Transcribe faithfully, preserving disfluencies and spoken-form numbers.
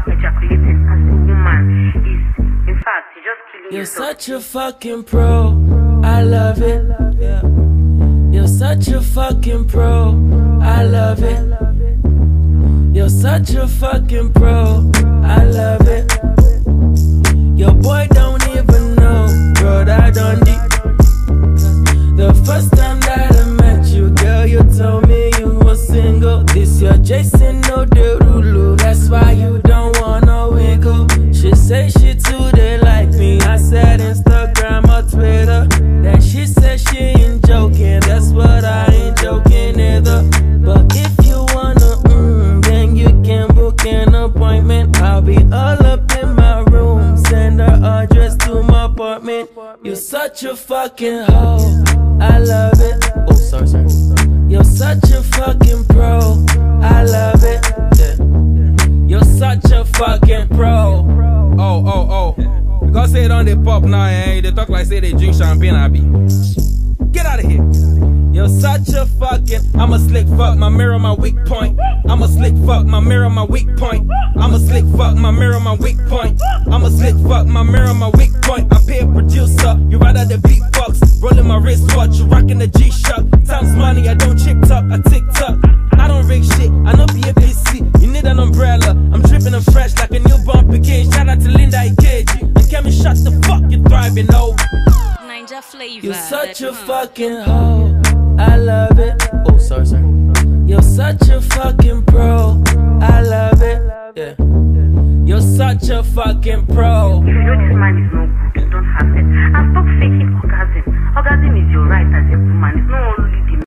ejaculating as a woman is, in fact, you're just killing You're yourself. such a fucking pro, I love it. Yeah. You're such a fucking pro, I love it. You're such a fucking pro, I love it. Your boy don't even know, bro, that done deep. The first time that I met you, girl, you told me you were single. This your Jason Derulo, that's why you don't wanna wiggle. She say she too, they like me. I said Instagram or Twitter. Then she said she ain't joking, that's what I ain't joking either. But if you wanna, mm, then you can book an appointment. I'll be all up in my room, send her address to my apartment. You're such a fucking hoe, I love it. Oh, sorry, sorry. You're such a fucking pro, I love it. Yeah. You're such a fucking pro. Oh, oh, oh. Because say it on the pop now, eh? They talk like say they drink champagne, I be. Get out of here. You're such a fucking, I'm a slick fuck, my mirror, my weak point. I'm a slick fuck, my mirror, my weak point. I'm a slick fuck, my mirror, my weak point. I'm a slick fuck, my mirror, my weak point. I pay a producer, you rather the beatbox. Rolling my wristwatch, you rocking the G-Shock. Times money, I don't chick talk, I tick tock. I don't rig shit, I know be a P C. You need an umbrella, I'm dripping and fresh like a newborn Piquet. Shout out to Linda Ikeji. And Kemi, shut the fuck, you thriving, oh. Ninja flavor. You're such a fucking hoe, I love it. Oh, sorry, sorry. You're such a fucking pro, I love it. Yeah. You're such a fucking pro. If you know this man is no good, don't have it. And stop faking orgasm. Orgasm is your right as a woman. It's no